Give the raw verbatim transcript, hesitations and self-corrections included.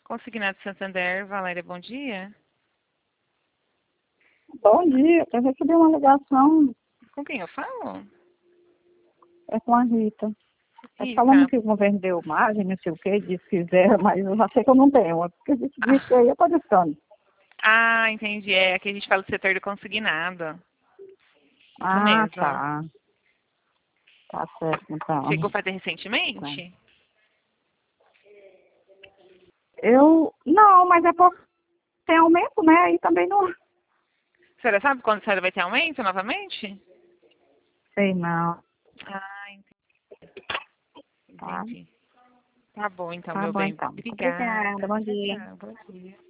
Consignado Santander, Valéria, bom dia. Bom dia, eu recebi uma ligação, Com quem eu falo? é com a Rita. É falando Rita. que o governo deu margem, não sei o que, disse que zero, mas eu já sei que eu não tenho. É porque a gente disse que aí eu tô distante. Ah, entendi. É que a gente fala do setor do consignado. Isso Ah, mesmo. tá. Tá certo, então. Chegou a fazer Tá. recentemente? Eu, não, mas é porque tem aumento, né? Aí também não A senhora sabe quando a senhora vai ter aumento novamente? sei, não. Ah, Tá, entendi. Tá bom então, tá meu bom, bem. então. Obrigada, Obrigada. bom Tchau, dia. tchau. Bom dia.